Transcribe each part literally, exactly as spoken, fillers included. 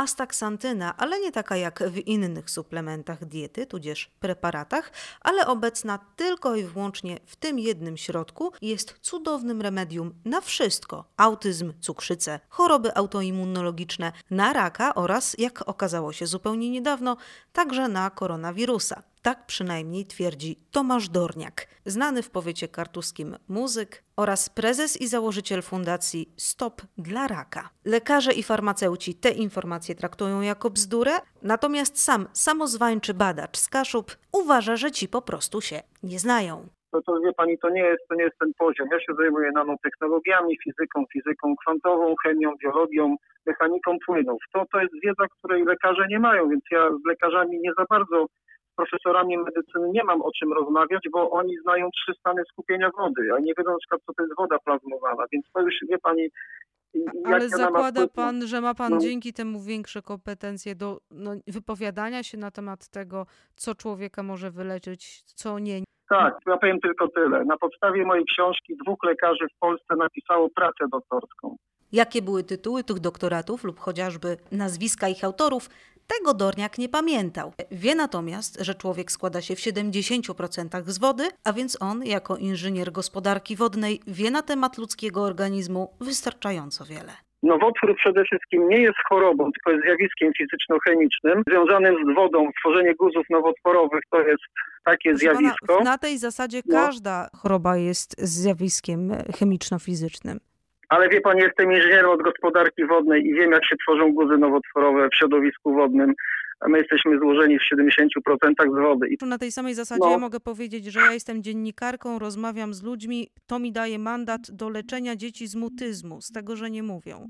Astaksantyna, ale nie taka jak w innych suplementach diety, tudzież preparatach, ale obecna tylko i wyłącznie w tym jednym środku, jest cudownym remedium na wszystko. Autyzm, cukrzycę, choroby autoimmunologiczne, na raka oraz, jak okazało się zupełnie niedawno, także na koronawirusa. Tak przynajmniej twierdzi Tomasz Dorniak, znany w powiecie kartuskim muzyk oraz prezes i założyciel fundacji Stop dla raka. Lekarze i farmaceuci te informacje traktują jako bzdurę, natomiast sam samozwańczy badacz z Kaszub uważa, że ci po prostu się nie znają. To, to wie pani, to nie jest, to nie jest ten poziom. Ja się zajmuję nanotechnologiami, fizyką, fizyką kwantową, chemią, biologią, mechaniką płynów. To, to jest wiedza, której lekarze nie mają, więc ja z lekarzami nie za bardzo, z profesorami medycyny nie mam o czym rozmawiać, bo oni znają trzy stany skupienia wody, a nie wiedzą na przykład, co to jest woda plazmowana, więc to już, wie pani... Ale zakłada pan, że ma pan no. dzięki temu większe kompetencje do no, wypowiadania się na temat tego, co człowieka może wyleczyć, co nie. Tak, ja powiem tylko tyle. Na podstawie mojej książki dwóch lekarzy w Polsce napisało pracę doktorską. Jakie były tytuły tych doktoratów lub chociażby nazwiska ich autorów, tego Dorniak nie pamiętał. Wie natomiast, że człowiek składa się w siedemdziesięciu procentach z wody, a więc on, jako inżynier gospodarki wodnej, wie na temat ludzkiego organizmu wystarczająco wiele. Nowotwór przede wszystkim nie jest chorobą, tylko jest zjawiskiem fizyczno-chemicznym związanym z wodą. Tworzenie guzów nowotworowych to jest takie Proszę zjawisko. Pana, na tej zasadzie no. każda choroba jest zjawiskiem chemiczno-fizycznym. Ale wie pan, jestem inżynierem od gospodarki wodnej i wiem, jak się tworzą guzy nowotworowe w środowisku wodnym, a my jesteśmy złożeni w siedemdziesięciu procentach z wody. I... Na tej samej zasadzie no. ja mogę powiedzieć, że ja jestem dziennikarką, rozmawiam z ludźmi, to mi daje mandat do leczenia dzieci z mutyzmu, z tego, że nie mówią.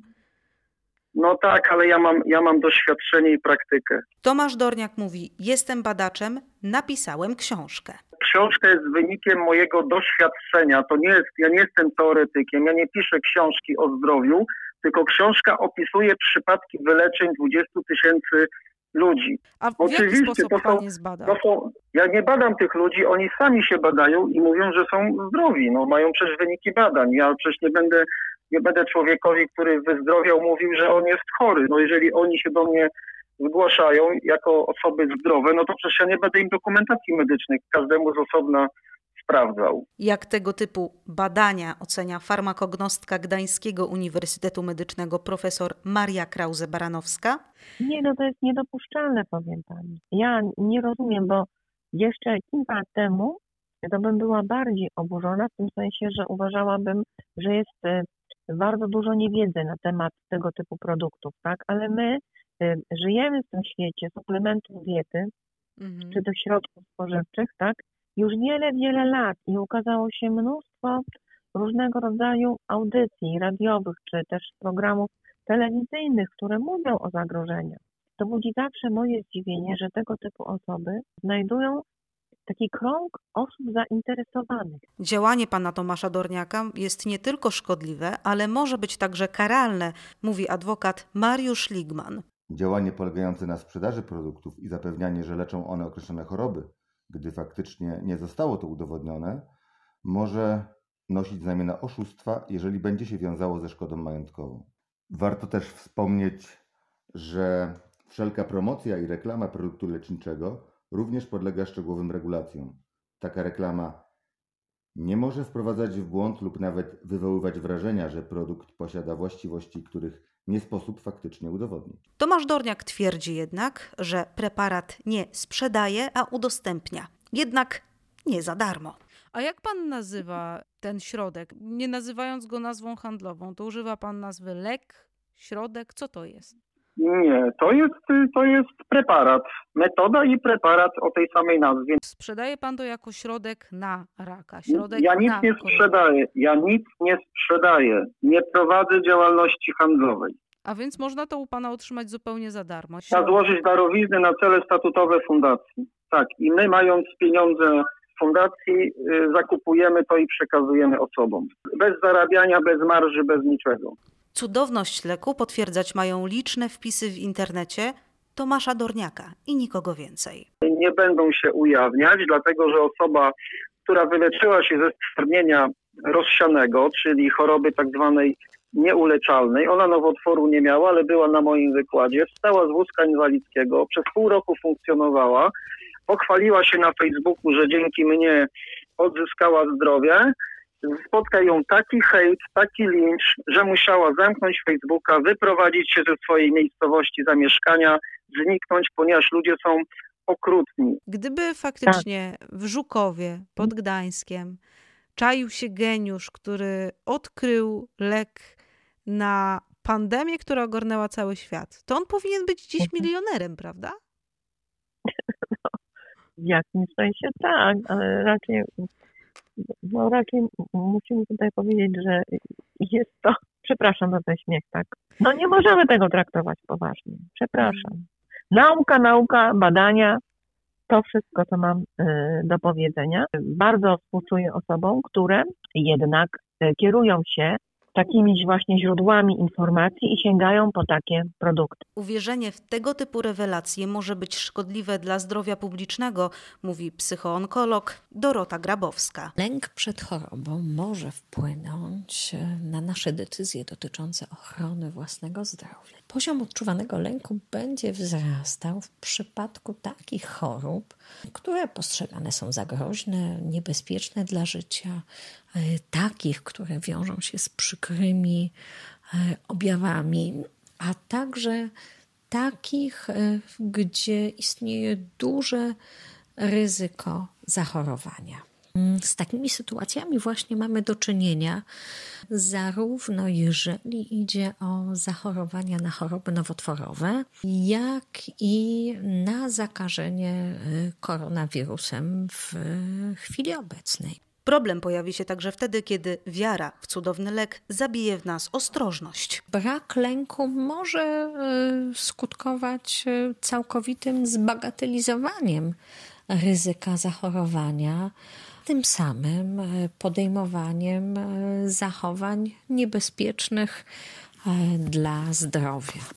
No tak, ale ja mam, ja mam doświadczenie i praktykę. Tomasz Dorniak mówi, jestem badaczem, napisałem książkę. Książka jest wynikiem mojego doświadczenia. To nie jest, ja nie jestem teoretykiem, ja nie piszę książki o zdrowiu, tylko książka opisuje przypadki wyleczeń dwudziestu tysięcy ludzi. A w Oczywiście, jaki sposób to pan są, je zbadał? to są, ja nie badam tych ludzi, oni sami się badają i mówią, że są zdrowi. No, mają przecież wyniki badań. Ja przecież nie będę, nie będę człowiekowi, który wyzdrowiał, mówił, że on jest chory. No jeżeli oni się do mnie zgłaszają jako osoby zdrowe, no to przecież ja nie będę im dokumentacji medycznej każdemu z osobna sprawdzał. Jak tego typu badania ocenia farmakognostka Gdańskiego Uniwersytetu Medycznego profesor Maria Krause-Baranowska? Nie, no to jest niedopuszczalne, powiem pani. Ja nie rozumiem, bo jeszcze kilka lat temu to bym była bardziej oburzona w tym sensie, że uważałabym, że jest bardzo dużo niewiedzy na temat tego typu produktów, tak? Ale my żyjemy w tym świecie suplementów diety, mhm. czy tych środków spożywczych, tak? Już wiele, wiele lat i ukazało się mnóstwo różnego rodzaju audycji radiowych, czy też programów telewizyjnych, które mówią o zagrożeniach. To budzi zawsze moje zdziwienie, że tego typu osoby znajdują taki krąg osób zainteresowanych. Działanie pana Tomasza Dorniaka jest nie tylko szkodliwe, ale może być także karalne, mówi adwokat Mariusz Ligman. Działanie polegające na sprzedaży produktów i zapewnianie, że leczą one określone choroby, gdy faktycznie nie zostało to udowodnione, może nosić znamiona oszustwa, jeżeli będzie się wiązało ze szkodą majątkową. Warto też wspomnieć, że wszelka promocja i reklama produktu leczniczego również podlega szczegółowym regulacjom. Taka reklama nie może wprowadzać w błąd lub nawet wywoływać wrażenia, że produkt posiada właściwości, których nie sposób faktycznie udowodnić. Tomasz Dorniak twierdzi jednak, że preparat nie sprzedaje, a udostępnia. Jednak nie za darmo. A jak pan nazywa ten środek? Nie nazywając go nazwą handlową, to używa pan nazwy lek, środek? Co to jest? Nie, to jest, to jest preparat. Metoda i preparat o tej samej nazwie. Sprzedaje pan to jako środek na raka. Środek ja nic na nie sprzedaję. Ja nic nie sprzedaję. Nie prowadzę działalności handlowej. A więc można to u pana otrzymać zupełnie za darmo. Trzeba złożyć darowizny na cele statutowe fundacji. Tak, i my mając pieniądze fundacji y, zakupujemy to i przekazujemy osobom. Bez zarabiania, bez marży, bez niczego. Cudowność leku potwierdzać mają liczne wpisy w internecie Tomasza Dorniaka i nikogo więcej. Nie będą się ujawniać, dlatego że osoba, która wyleczyła się ze stwardnienia rozsianego, czyli choroby tak zwanej nieuleczalnej. Ona nowotworu nie miała, ale była na moim wykładzie. Wstała z wózka inwalidzkiego, przez pół roku funkcjonowała. Pochwaliła się na Facebooku, że dzięki mnie odzyskała zdrowie. Spotkał ją taki hejt, taki lincz, że musiała zamknąć Facebooka, wyprowadzić się ze swojej miejscowości zamieszkania, zniknąć, ponieważ ludzie są okrutni. Gdyby faktycznie w Żukowie pod Gdańskiem czaił się geniusz, który odkrył lek na pandemię, która ogarnęła cały świat, to on powinien być dziś milionerem, prawda? W jakimś sensie tak, ale raczej, no raczej musimy tutaj powiedzieć, że jest to, przepraszam za ten śmiech, tak, no nie możemy tego traktować poważnie, przepraszam. Nauka, nauka, badania, to wszystko, co mam y, do powiedzenia. Bardzo współczuję osobom, które jednak y, kierują się takimi właśnie źródłami informacji i sięgają po takie produkty. Uwierzenie w tego typu rewelacje może być szkodliwe dla zdrowia publicznego, mówi psychoonkolog Dorota Grabowska. Lęk przed chorobą może wpłynąć na nasze decyzje dotyczące ochrony własnego zdrowia. Poziom odczuwanego lęku będzie wzrastał w przypadku takich chorób, które postrzegane są za groźne, niebezpieczne dla życia, takich, które wiążą się z przykrymi objawami, a także takich, gdzie istnieje duże ryzyko zachorowania. Z takimi sytuacjami właśnie mamy do czynienia, zarówno jeżeli idzie o zachorowania na choroby nowotworowe, jak i na zakażenie koronawirusem w chwili obecnej. Problem pojawi się także wtedy, kiedy wiara w cudowny lek zabije w nas ostrożność. Brak lęku może skutkować całkowitym zbagatelizowaniem ryzyka zachorowania, tym samym podejmowaniem zachowań niebezpiecznych dla zdrowia.